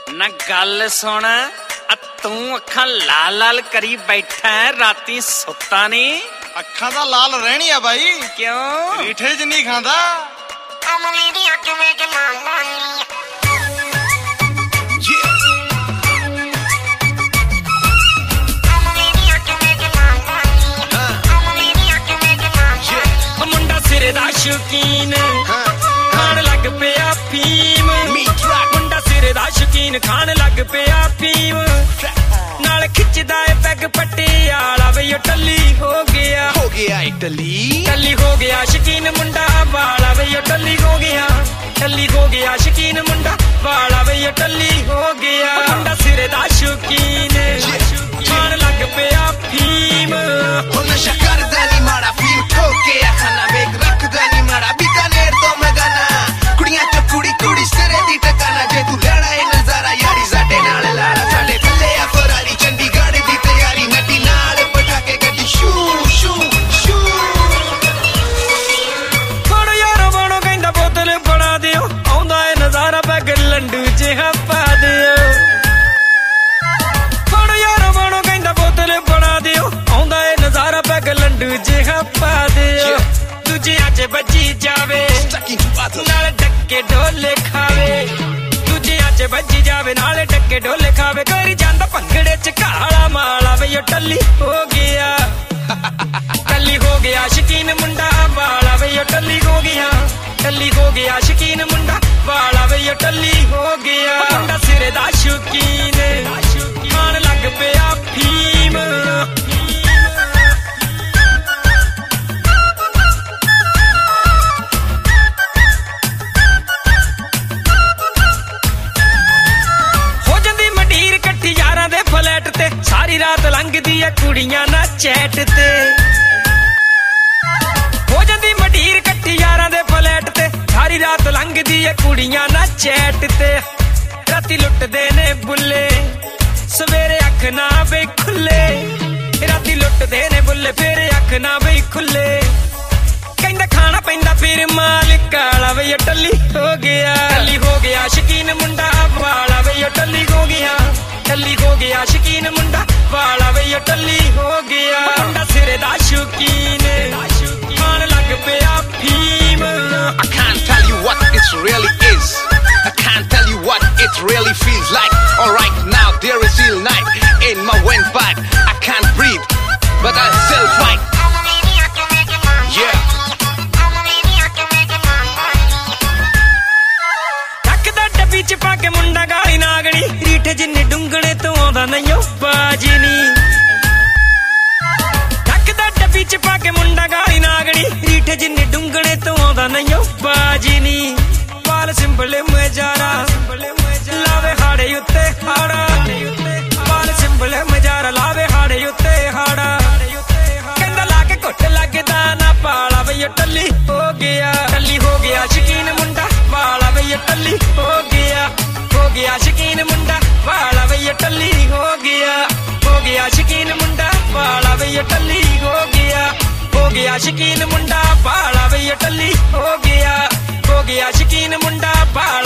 ना गल सुन तू अखा लाल लाल करी बैठा है राती सुता नहीं। अखा दा लाल रहनी है भाई। क्यों? रीठे च नहीं खांदा। मुंडा सिरे दा शौकीन खान लग पिया फीम। मुंडा सिरे दा शौकीन खान लग पिया फीम। नाल खिचदा है पैग पटियाला वे टल्ली हो गया टल्ली हो गया शकीन मुंडा वाला वे टल्ली हो गया टल्ली हो गया शकीन मुंडा वाला वे टल्ली हो गया। मुंडा सिरे दा शौकीन खान लग पिया फीम। नशा करदा नी माड़ा फीम ठोके खाना बेग रखदा नी माड़ा बीकानेर तो मैं गाना कुड़ियां च कुड़ी कुड़ी सिरे दी टकाना जे तू लड़ा है नजारा यारी साडे नाल लाड़ा साडे थल्ले आ फरारी चंडीगढ़ दी तैयारी नटी नाल पटाके गड्डी शू शू शू। बड़ो यारो बड़ो कहंदा बोतल बना दियो आउंदा है नजारा पैग लंडू जिहा पा दियो। बड़ो यारो बड़ो कहंदा बोतल बना दियो आउंदा है नजारा पैग लंडू जिहा पा दियो। दूजियां च बजी जावे नाल डक्के ढोले खावे दूजियां च बजी जावे नाल डक्के ढोले खावे करी जांदा भंगड़े च काला माला वे टल्ली हो गया टल्ली हो गया शकीन मुंडा वाला वे टल्ली हो गया टल्ली हो गया शकीन मुंडा वाला वे टल्ली हो गया। मुंडा सिरे दा शौकीन खान लग पिया फीम। फ्लैट ते सारी रात लंघदी है कुड़ियां ना चैट ते हो जांदी मडीर कट्ठी यारां दे फ्लैट ते सारी रात लंघदी है कुड़ियां ना चैट ते। राती लुटदे ने बुल्ले सवेरे अख ना वे खुले राती लुटदे ने बुल्ले फिर अख ना वे खुले। कहंदा खाना पैंदा फिर मालिक काला वे टल्ली हो गया शकीन मुंडा वाला वे टल्ली हो गया टल्ली हो गया शकीन मुंडा वाला वे टल्ली हो गया। मुंडा सिरे दा शौकीन खान लग पिया फीम। I can't tell you what it really is. I can't tell you what it really feels like. Alright now there is still night in my windpipe. I can't breathe but I still fight. Yeah. डब्बी च पाके मुंडा गाली नागनी रीठे जिन्ने डुंगणे तो आंदा नहीं बाजी नी। टकदा डब्बी च पाके मुंडा गाली नागनी रीठे जिन्ने डुंगणे तो आंदा नहीं बाजी नी। बाल सिंबले मजारा लावे हाड़े उत्ते हाड़ा बाल सिंबले मजारा लावे हाड़े उत्ते हाड़ा। कहंदा लाके घुट लगदा ना पाला वे टल्ली हो गया शकीन मुंडा वाला वे टल्ली हो गया शकीन मुंडा वाला वे टल्ली हो गया शकीन मुंडा वाला वे टल्ली हो गया शकीन मुंडा वाला वे टल्ली हो गया शकीन मुंडा वाला